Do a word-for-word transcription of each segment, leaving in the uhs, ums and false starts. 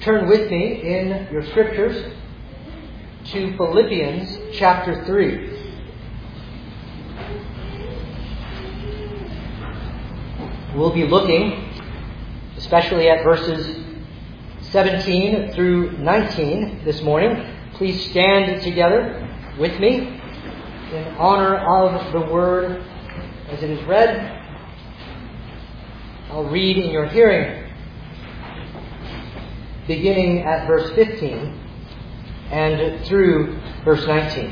turn with me in your scriptures to Philippians chapter three. We'll be looking especially at verses seventeen through nineteen this morning. Please stand together with me in honor of the word as it is read. I'll read in your hearing, beginning at verse fifteen and through verse nineteen.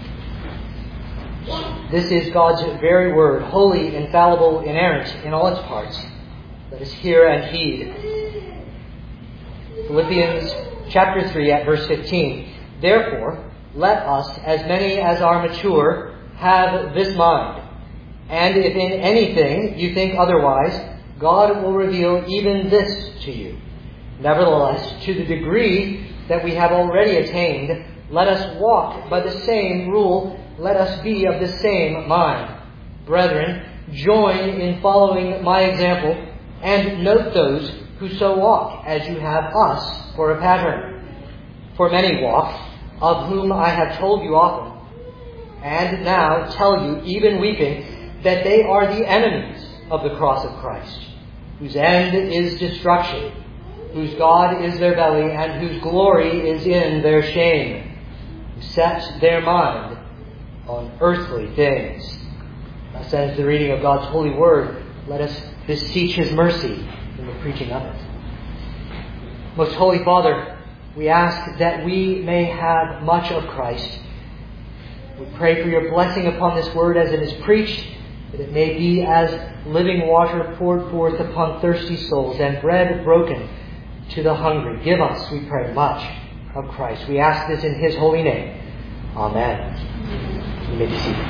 This is God's very word, holy, infallible, inerrant in all its parts. Let us hear and heed. Philippians chapter three at verse fifteen. Therefore, let us, as many as are mature, have this mind. And if in anything you think otherwise, God will reveal even this to you. Nevertheless, to the degree that we have already attained, let us walk by the same rule. Let us be of the same mind. Brethren, join in following my example, and note those who so walk, as you have us for a pattern. For many walk, of whom I have told you often, and now tell you, even weeping, that they are the enemies of the cross of Christ, whose end is destruction, whose God is their belly, and whose glory is in their shame, who set their mind on earthly things. Thus ends the reading of God's holy word. Let us beseech His mercy in the preaching of it. Most Holy Father, we ask that we may have much of Christ. We pray for your blessing upon this word as it is preached, that it may be as living water poured forth upon thirsty souls and bread broken to the hungry. Give us, we pray, much of Christ. We ask this in His holy name. Amen. You may be seated.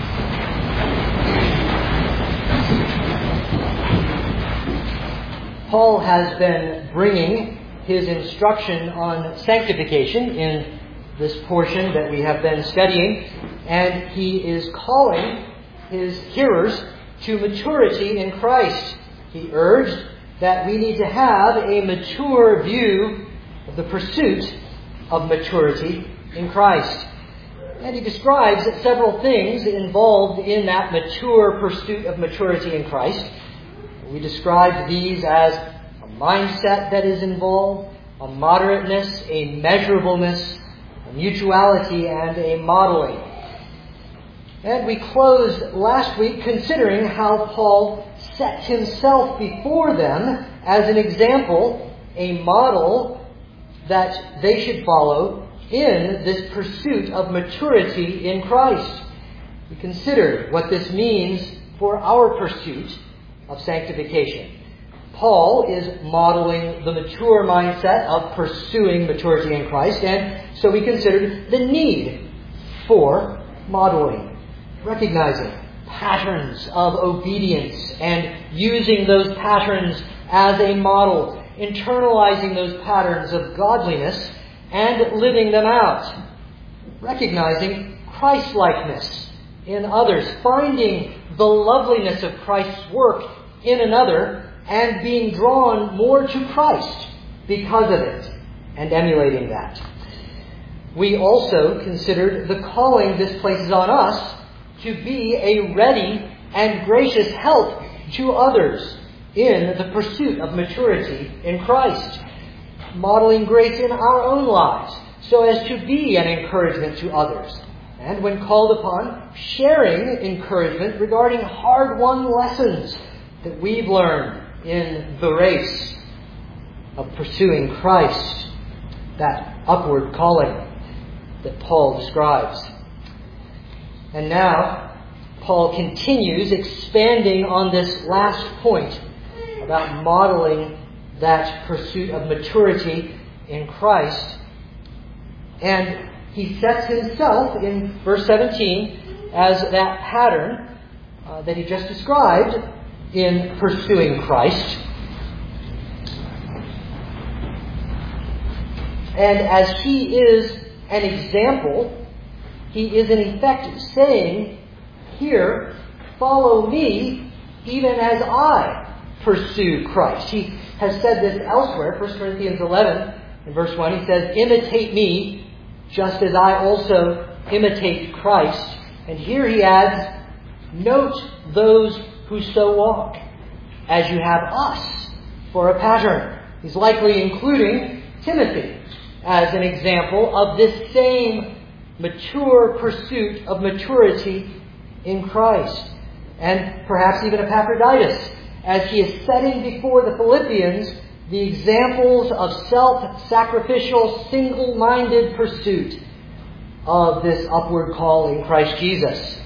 Paul has been bringing his instruction on sanctification in this portion that we have been studying, and he is calling his hearers to maturity in Christ. He urged that we need to have a mature view of the pursuit of maturity in Christ. And he describes several things involved in that mature pursuit of maturity in Christ. We described these as a mindset that is involved, a moderateness, a measurableness, a mutuality, and a modeling. And we closed last week considering how Paul set himself before them as an example, a model that they should follow in this pursuit of maturity in Christ. We considered what this means for our pursuit of sanctification. Paul is modeling the mature mindset of pursuing maturity in Christ, and so we considered the need for modeling, recognizing patterns of obedience and using those patterns as a model, internalizing those patterns of godliness and living them out, recognizing Christ-likeness in others, finding the loveliness of Christ's work in another, and being drawn more to Christ because of it, and emulating that. We also considered the calling this places on us to be a ready and gracious help to others in the pursuit of maturity in Christ, modeling grace in our own lives so as to be an encouragement to others, and when called upon, sharing encouragement regarding hard-won lessons that we've learned in the race of pursuing Christ, that upward calling that Paul describes. And now, Paul continues expanding on this last point about modeling that pursuit of maturity in Christ. And he sets himself in verse seventeen as that pattern uh, that he just described in pursuing Christ. And as he is an example, he is in effect saying here, follow me even as I pursue Christ. He has said this elsewhere, First Corinthians eleven, In verse one, he says, imitate me, just as I also imitate Christ. And here he adds, note those who so walk, as you have us for a pattern. He's likely including Timothy as an example of this same mature pursuit of maturity in Christ. And perhaps even Epaphroditus, as he is setting before the Philippians the examples of self-sacrificial, single-minded pursuit of this upward call in Christ Jesus.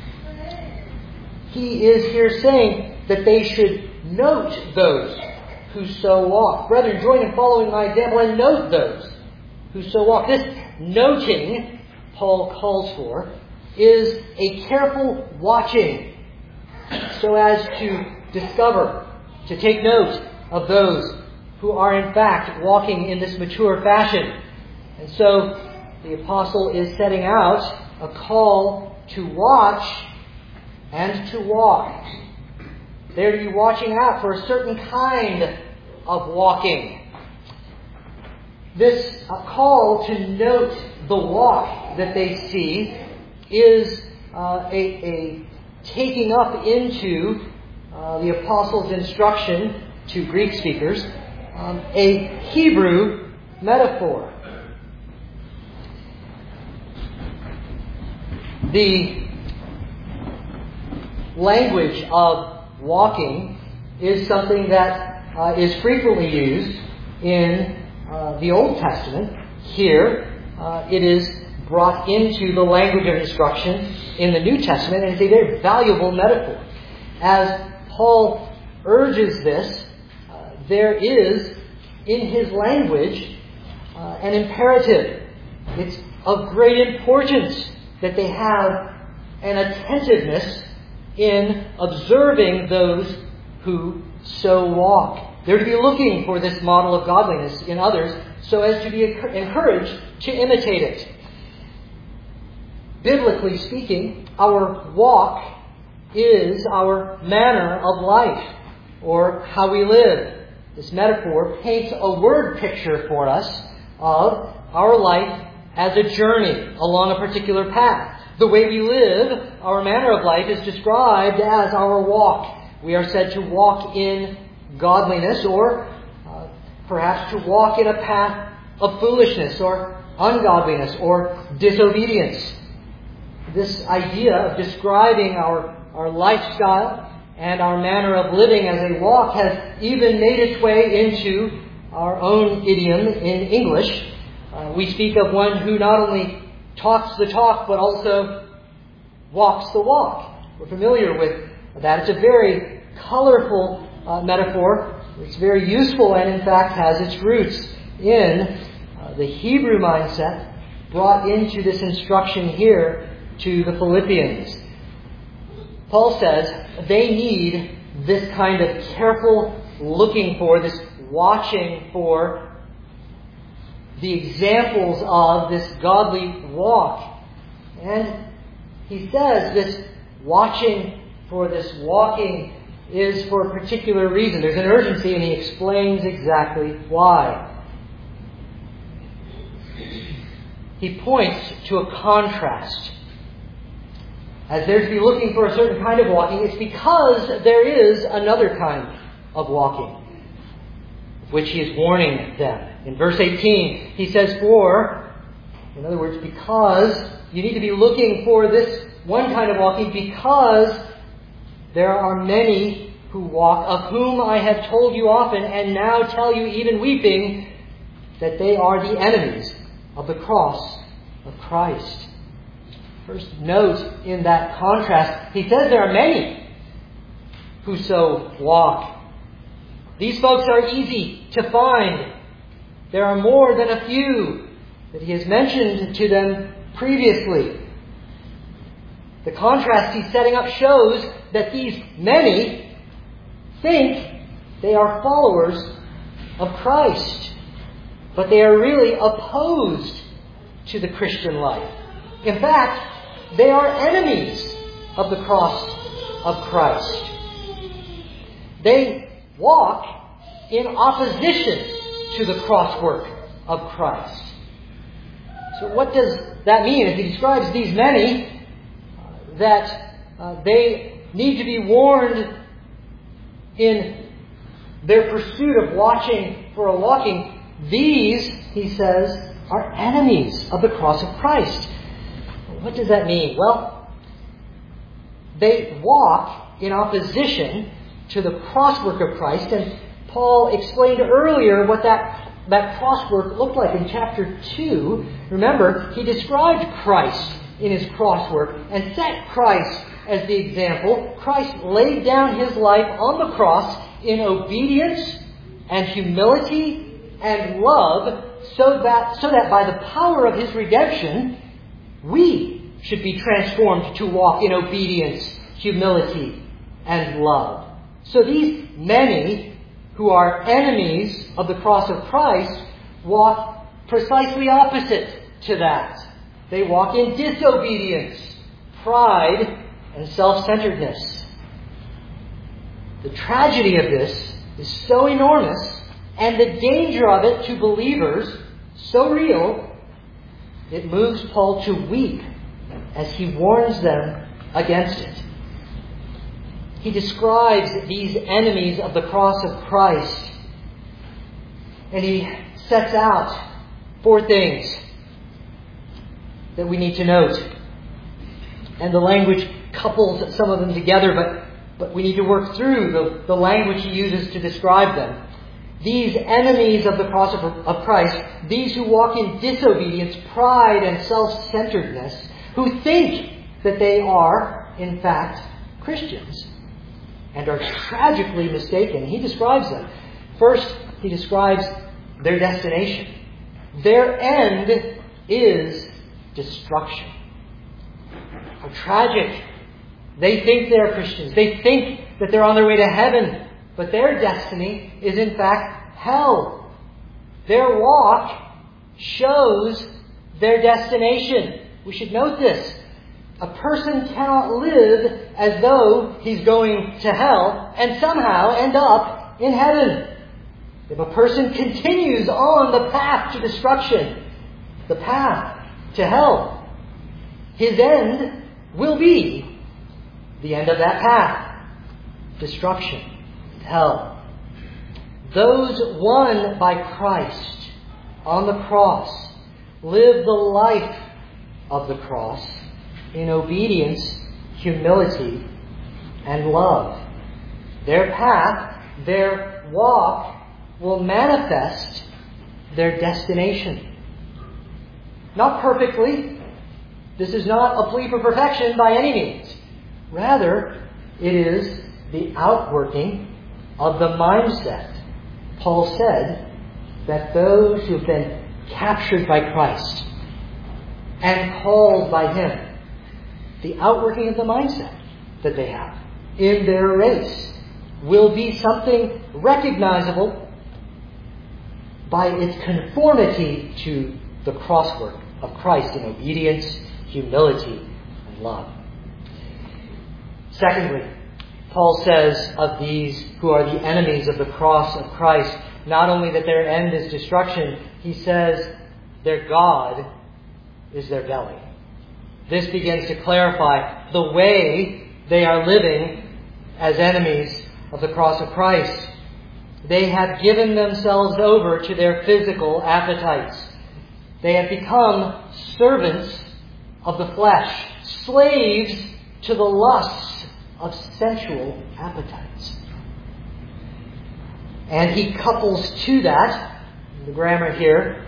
He is here saying that they should note those who so walk. Brethren, join in following my example and note those who so walk. This noting Paul calls for is a careful watching so as to discover, to take note of those who are in fact walking in this mature fashion. And so the apostle is setting out a call to watch and to walk. They're to be watching out for a certain kind of walking. This uh, call to note the walk that they see is uh, a, a taking up into uh, the apostle's instruction to Greek speakers, um, a Hebrew metaphor. The language of walking is something that uh, is frequently used in uh, the Old Testament. Here, uh, it is brought into the language of instruction in the New Testament, and it's a very valuable metaphor. As Paul urges this, uh, there is in his language uh, an imperative. It's of great importance that they have an attentiveness in observing those who so walk. They're to be looking for this model of godliness in others so as to be encouraged to imitate it. Biblically speaking, our walk is our manner of life, or how we live. This metaphor paints a word picture for us of our life as a journey along a particular path. The way we live, our manner of life, is described as our walk. We are said to walk in godliness, or uh, perhaps to walk in a path of foolishness or ungodliness or disobedience. This idea of describing our, our lifestyle and our manner of living as a walk has even made its way into our own idiom in English. Uh, we speak of one who not only talks the talk, but also walks the walk. We're familiar with that. It's a very colorful uh, metaphor. It's very useful and, in fact, has its roots in uh, the Hebrew mindset brought into this instruction here to the Philippians. Paul says they need this kind of careful looking for, this watching for the examples of this godly walk. And he says this watching for this walking is for a particular reason. There's an urgency, and he explains exactly why. He points to a contrast. As they're to be looking for a certain kind of walking, it's because there is another kind of walking, which he is warning them. In verse eighteen, he says, for, in other words, because you need to be looking for this one kind of walking, because there are many who walk, of whom I have told you often, and now tell you even weeping, that they are the enemies of the cross of Christ. First note in that contrast, he says there are many who so walk. These folks are easy to find. There are more than a few that he has mentioned to them previously. The contrast he's setting up shows that these many think they are followers of Christ, but they are really opposed to the Christian life. In fact, they are enemies of the cross of Christ. They walk in opposition to the cross work of Christ. So what does that mean? If he describes these many, uh, that uh, they need to be warned in their pursuit of watching for a walking, these, he says, are enemies of the cross of Christ. What does that mean? Well, they walk in opposition to the crosswork of Christ, and Paul explained earlier what that, that crosswork looked like in chapter two. Remember, he described Christ in his crosswork and set Christ as the example. Christ laid down his life on the cross in obedience and humility and love, so that, so that by the power of his redemption, we should be transformed to walk in obedience, humility, and love. So these many who are enemies of the cross of Christ walk precisely opposite to that. They walk in disobedience, pride, and self-centeredness. The tragedy of this is so enormous, and the danger of it to believers so real, it moves Paul to weep as he warns them against it. He describes these enemies of the cross of Christ, and he sets out four things that we need to note. And the language couples some of them together, but, but we need to work through the, the language he uses to describe them. These enemies of the cross of, of Christ, these who walk in disobedience, pride, and self-centeredness, who think that they are, in fact, Christians, and are tragically mistaken. He describes them. First, he describes their destination. Their end is destruction. How tragic. They think they're Christians. They think that they're on their way to heaven. But their destiny is in fact hell. Their walk shows their destination. We should note this. A person cannot live as though he's going to hell and somehow end up in heaven. If a person continues on the path to destruction, the path to hell, his end will be the end of that path. Destruction. Hell. Those won by Christ on the cross live the life of the cross in obedience, humility, and love. Their path, their walk, will manifest their destination. Not perfectly. This is not a plea for perfection by any means. Rather, it is the outworking of the mindset. Paul said that those who have been captured by Christ and called by Him, the outworking of the mindset that they have in their race will be something recognizable by its conformity to the crosswork of Christ in obedience, humility, and love. Secondly, Paul says of these who are the enemies of the cross of Christ, not only that their end is destruction, he says their God is their belly. This begins to clarify the way they are living as enemies of the cross of Christ. They have given themselves over to their physical appetites. They have become servants of the flesh, slaves to the lusts of sensual appetites. And he couples to that, the grammar here,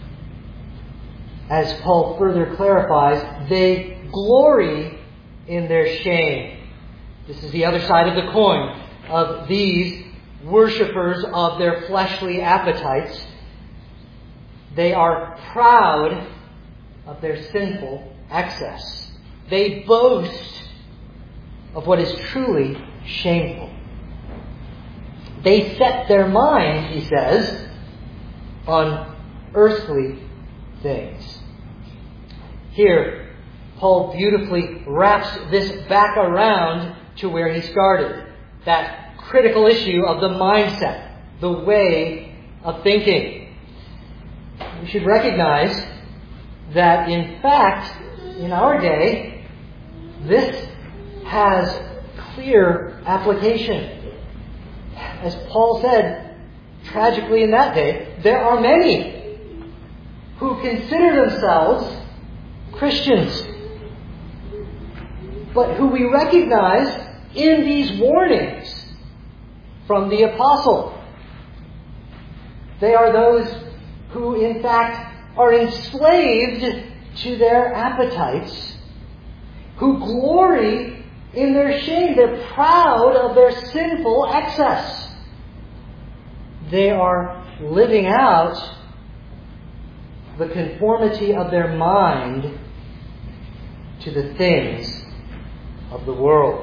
as Paul further clarifies, they glory in their shame. This is the other side of the coin of these worshippers of their fleshly appetites. They are proud of their sinful excess. They boast of what is truly shameful. They set their mind, he says, on earthly things. Here, Paul beautifully wraps this back around to where he started. That critical issue of the mindset, the way of thinking. we should recognize that, in fact, in our day, this has clear application. As Paul said, tragically in that day, there are many who consider themselves Christians, but who we recognize in these warnings from the apostle. They are those who, in fact, are enslaved to their appetites, who glory in their shame. They're proud of their sinful excess. They are living out the conformity of their mind to the things of the world.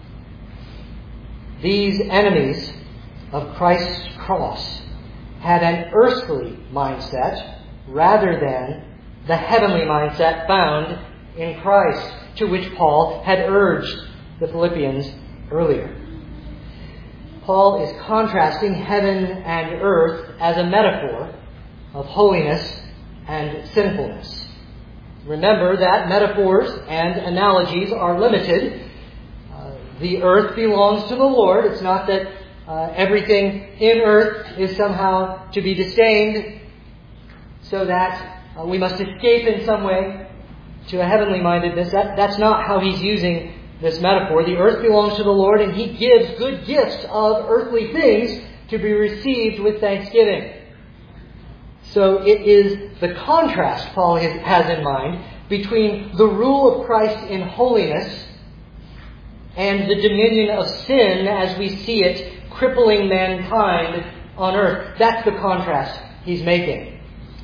These enemies of Christ's cross had an earthly mindset rather than the heavenly mindset found in Christ, to which Paul had urged the Philippians earlier. Paul is contrasting heaven and earth as a metaphor of holiness and sinfulness. Remember that metaphors and analogies are limited. Uh, the earth belongs to the Lord. It's not that uh, everything in earth is somehow to be disdained, so that uh, we must escape in some way to a heavenly mindedness. That, that's not how he's using this metaphor. The earth belongs to the Lord, and He gives good gifts of earthly things to be received with thanksgiving. So it is the contrast Paul has in mind between the rule of Christ in holiness and the dominion of sin as we see it crippling mankind on earth. That's the contrast he's making.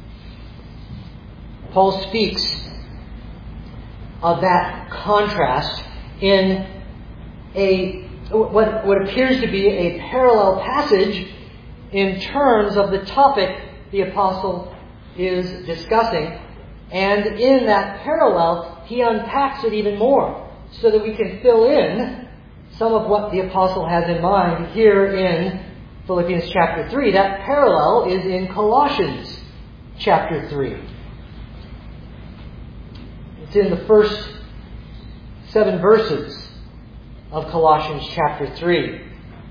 Paul speaks of that contrast in a what, what appears to be a parallel passage in terms of the topic the apostle is discussing. And in that parallel, he unpacks it even more so that we can fill in some of what the apostle has in mind here in Philippians chapter three. That parallel is in Colossians chapter three. It's in the first seven verses of Colossians chapter three.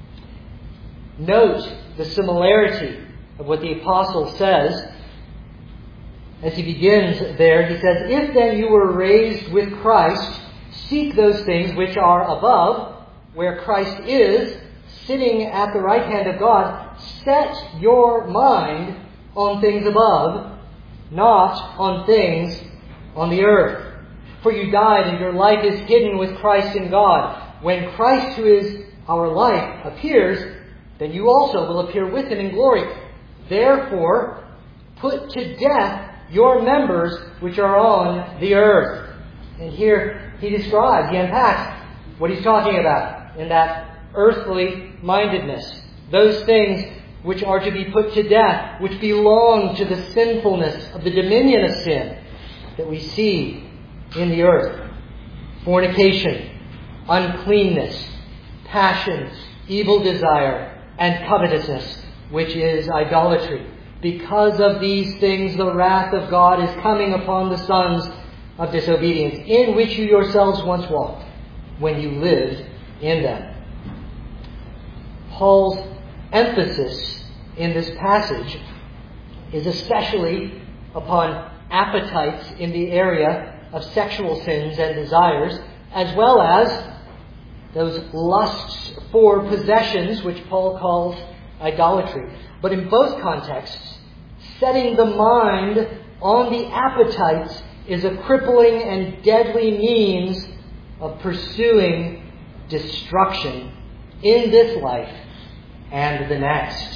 Note the similarity of what the apostle says. As he begins there, he says, "If then you were raised with Christ, seek those things which are above, where Christ is, sitting at the right hand of God. Set your mind on things above, not on things on the earth. For you died, and your life is hidden with Christ in God. When Christ, who is our life, appears, then you also will appear with Him in glory. Therefore, put to death your members which are on the earth." And here he describes, he unpacks what he's talking about in that earthly mindedness. Those things which are to be put to death, which belong to the sinfulness of the dominion of sin that we see in the earth. Fornication, uncleanness, passions, evil desire, and covetousness, which is idolatry. Because of these things, the wrath of God is coming upon the sons of disobedience, in which you yourselves once walked, when you lived in them. Paul's emphasis in this passage is especially upon appetites in the area of sexual sins and desires, as well as those lusts for possessions, which Paul calls idolatry. But in both contexts, setting the mind on the appetites is a crippling and deadly means of pursuing destruction in this life and the next.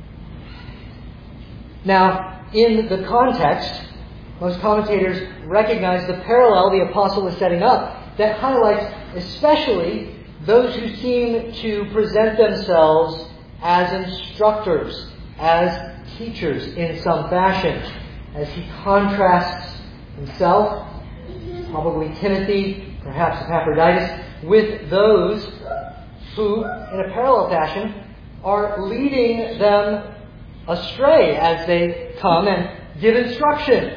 Now, in the context, most commentators recognize the parallel the apostle is setting up that highlights especially those who seem to present themselves as instructors, as teachers in some fashion, as he contrasts himself, probably Timothy, perhaps Epaphroditus, with those who, in a parallel fashion, are leading them astray as they come and give instruction.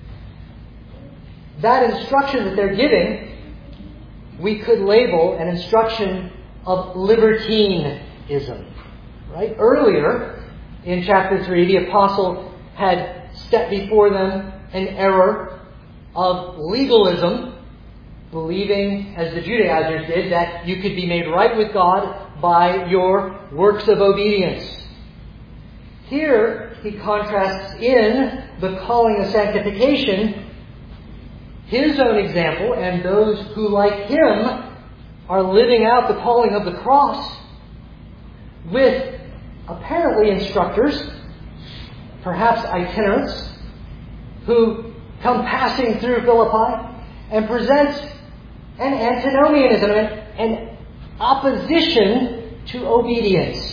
That instruction that they're giving, we could label an instruction of libertinism. Right? Earlier in chapter three, the apostle had set before them an error of legalism, believing, as the Judaizers did, that you could be made right with God by your works of obedience. Here, he contrasts in the calling of sanctification his own example and those who, like him, are living out the calling of the cross with apparently instructors, perhaps itinerants, who come passing through Philippi and present an antinomianism, an opposition to obedience.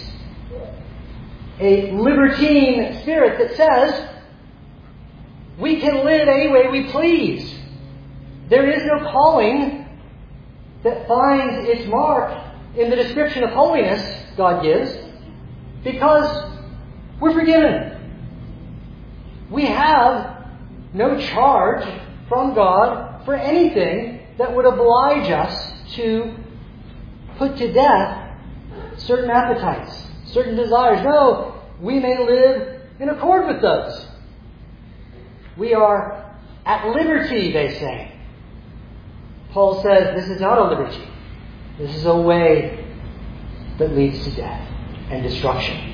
A libertine spirit that says, we can live any way we please. There is no calling that finds its mark in the description of holiness God gives, because we're forgiven. We have no charge from God for anything that would oblige us to put to death certain appetites, certain desires. No, we may live in accord with those. We are at liberty, they say. Paul says this is not a liberty. This is a way that leads to death and destruction.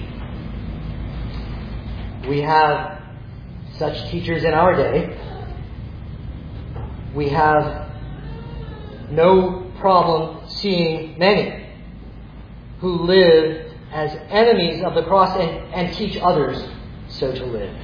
We have such teachers in our day. We have no problem seeing many who live as enemies of the cross and, and teach others so to live.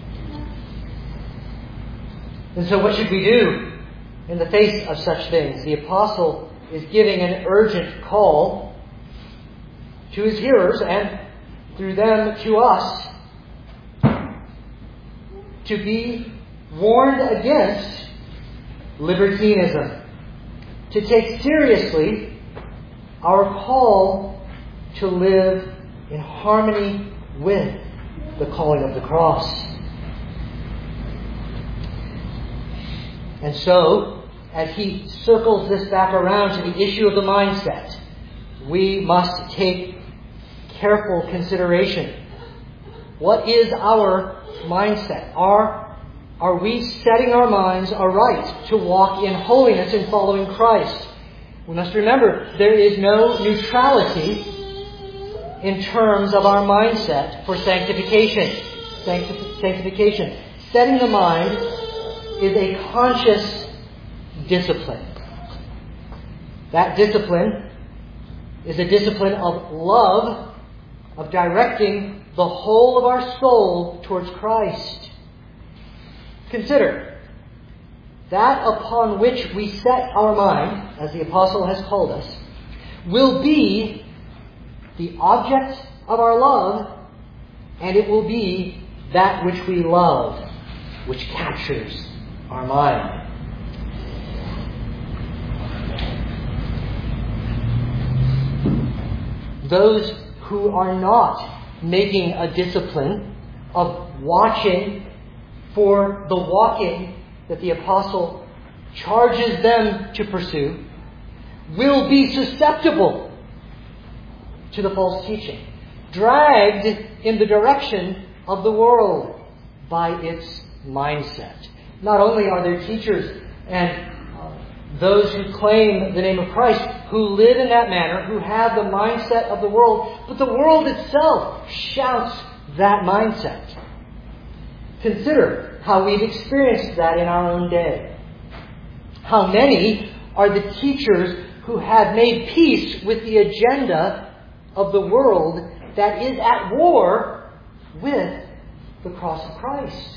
And so what should we do in the face of such things? The apostle is giving an urgent call to his hearers and through them to us to be warned against libertinism, to take seriously our call to live in harmony with the calling of the cross. And so, as he circles this back around to the issue of the mindset, we must take careful consideration. What is our mindset? Are, are we setting our minds aright to walk in holiness in following Christ? We must remember there is no neutrality in terms of our mindset for sanctification. Sanctif- sanctification. Setting the mind is a conscious discipline. That discipline is a discipline of love, of directing the whole of our soul towards Christ. Consider, that upon which we set our mind, as the apostle has called us, will be the object of our love, and it will be that which we love, which captures our mind. Those who are not making a discipline of watching for the walking that the apostle charges them to pursue will be susceptible to the false teaching, dragged in the direction of the world by its mindset. Not only are there teachers and those who claim the name of Christ who live in that manner, who have the mindset of the world, but the world itself shouts that mindset. Consider how we've experienced that in our own day. How many are the teachers who have made peace with the agenda of the world that is at war with the cross of Christ?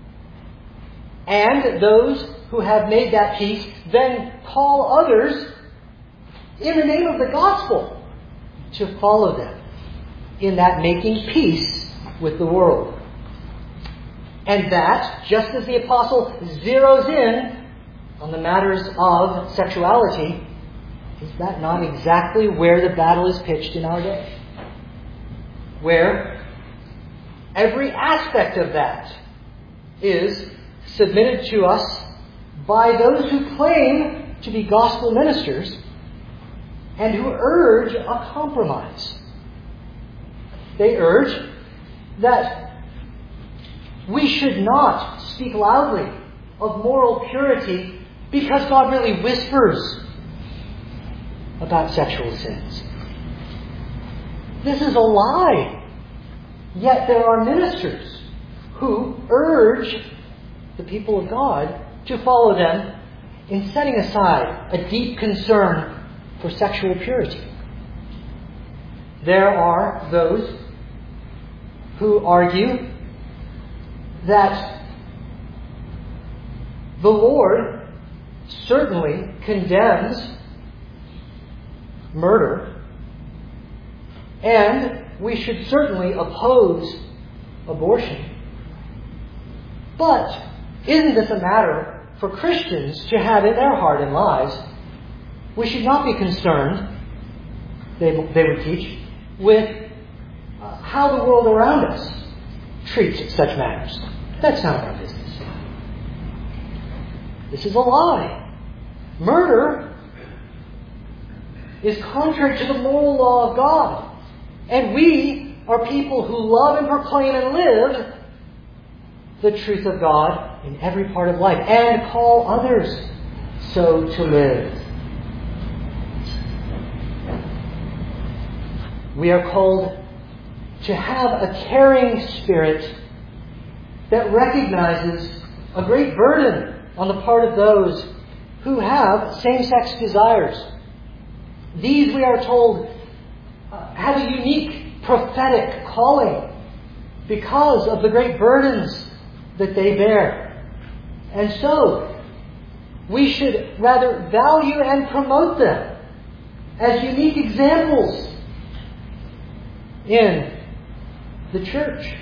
And those who have made that peace then call others in the name of the gospel to follow them in that making peace with the world. And that, just as the apostle zeroes in on the matters of sexuality, is that not exactly where the battle is pitched in our day? Where every aspect of that is submitted to us by those who claim to be gospel ministers and who urge a compromise. They urge that we should not speak loudly of moral purity because God really whispers about sexual sins. This is a lie. Yet there are ministers who urge the people of God to follow them in setting aside a deep concern for sexual purity. There are those who argue that the Lord certainly condemns murder, and we should certainly oppose abortion. But isn't this a matter for Christians to have in their heart and lives? We should not be concerned, they, they would teach, with uh, how the world around us treats such matters. That's not our business. This is a lie. Murder is contrary to the moral law of God. And we are people who love and proclaim and live the truth of God in every part of life and call others so to live. We are called to have a caring spirit that recognizes a great burden on the part of those who have same-sex desires. These, we are told, uh, have a unique prophetic calling because of the great burdens that they bear. And so, we should rather value and promote them as unique examples in the church.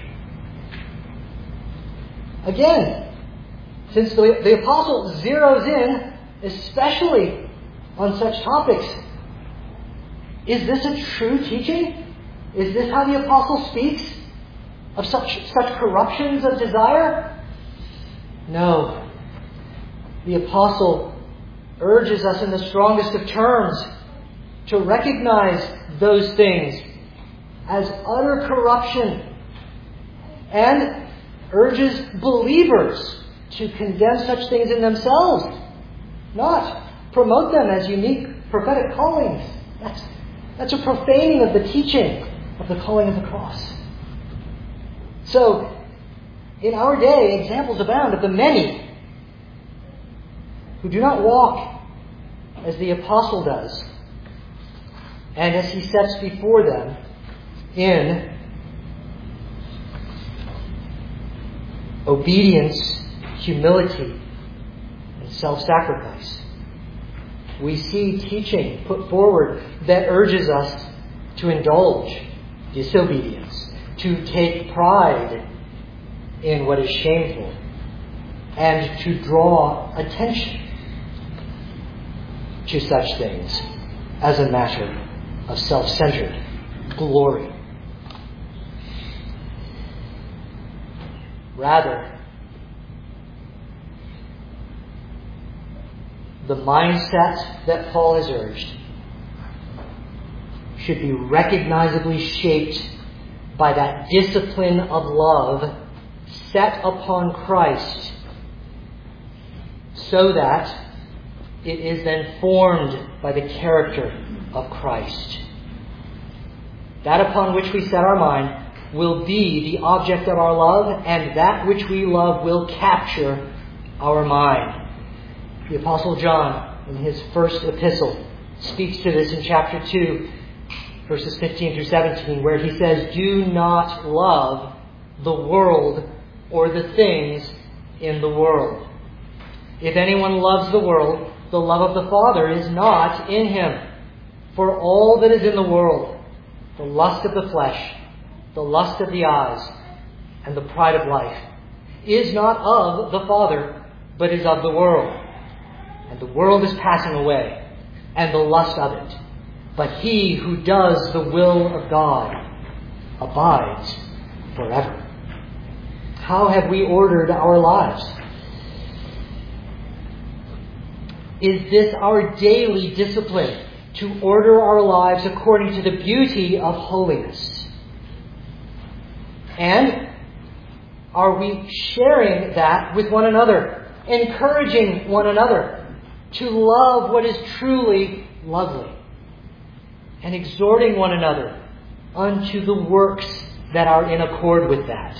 Again, since the, the apostle zeroes in especially on such topics, is this a true teaching? Is this how the apostle speaks of such, such corruptions of desire? No. The apostle urges us in the strongest of terms to recognize those things as utter corruption, and urges believers to condemn such things in themselves, not promote them as unique prophetic callings. That's, that's a profaning of the teaching of the calling of the cross. So, in our day, examples abound of the many who do not walk as the apostle does, and as he sets before them in obedience, humility, and self-sacrifice. We see teaching put forward that urges us to indulge disobedience, to take pride in what is shameful, and to draw attention to such things as a matter of self-centered glory. Rather, the mindset that Paul has urged should be recognizably shaped by that discipline of love set upon Christ, so that it is then formed by the character of Christ. That upon which we set our mind will be the object of our love, and that which we love will capture our mind. The Apostle John, in his first epistle, speaks to this in chapter two, verses fifteen through seventeen, where he says, "Do not love the world or the things in the world. If anyone loves the world, the love of the Father is not in him. For all that is in the world, the lust of the flesh, the lust of the eyes, and the pride of life, is not of the Father, but is of the world. And the world is passing away, and the lust of it. But he who does the will of God abides forever." How have we ordered our lives? Is this our daily discipline, to order our lives according to the beauty of holiness? And are we sharing that with one another, encouraging one another to love what is truly lovely, and exhorting one another unto the works that are in accord with that?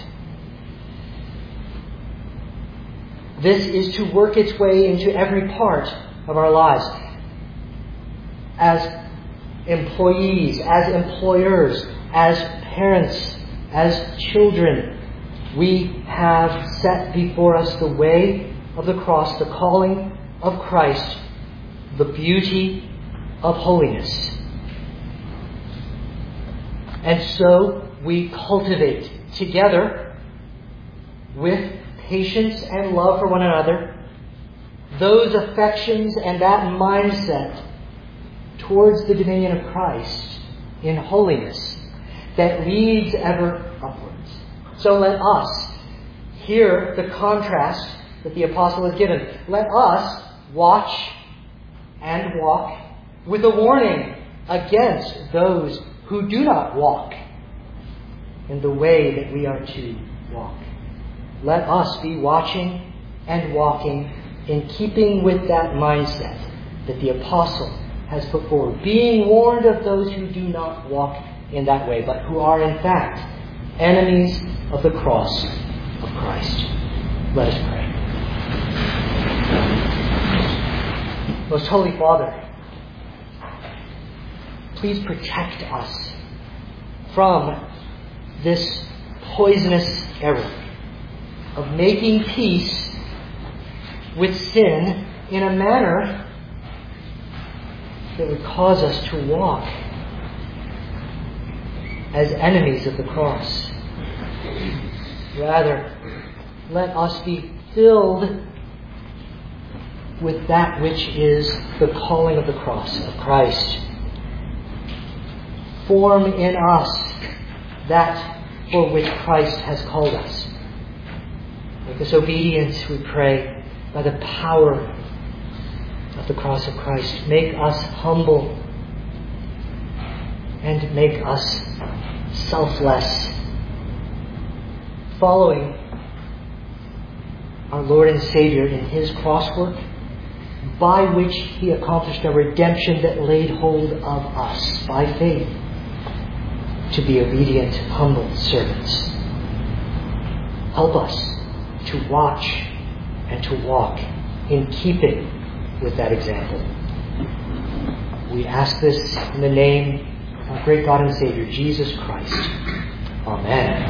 This is to work its way into every part of our lives. As employees, as employers, as parents, as children, we have set before us the way of the cross, the calling of Christ, the beauty of holiness. And so we cultivate together, with patience and love for one another, those affections and that mindset towards the dominion of Christ in holiness that leads ever upwards. So let us hear the contrast that the apostle has given. Let us watch and walk with a warning against those who do not walk in the way that we are to walk. Let us be watching and walking in keeping with that mindset that the apostle has put forward, being warned of those who do not walk in that way, but who are in fact enemies of the cross of Christ. Let us pray. Most Holy Father, please protect us from this poisonous error of making peace with sin in a manner that would cause us to walk as enemies of the cross. Rather, let us be filled with that which is the calling of the cross of Christ. Form in us that for which Christ has called us. Make us obedient, we pray, by the power of the cross of Christ. Make us humble and make us selfless, following our Lord and Savior in His cross work, by which He accomplished a redemption that laid hold of us by faith to be obedient, humble servants. Help us to watch and to walk in keeping with that example. We ask this in the name of our great God and Savior, Jesus Christ. Amen.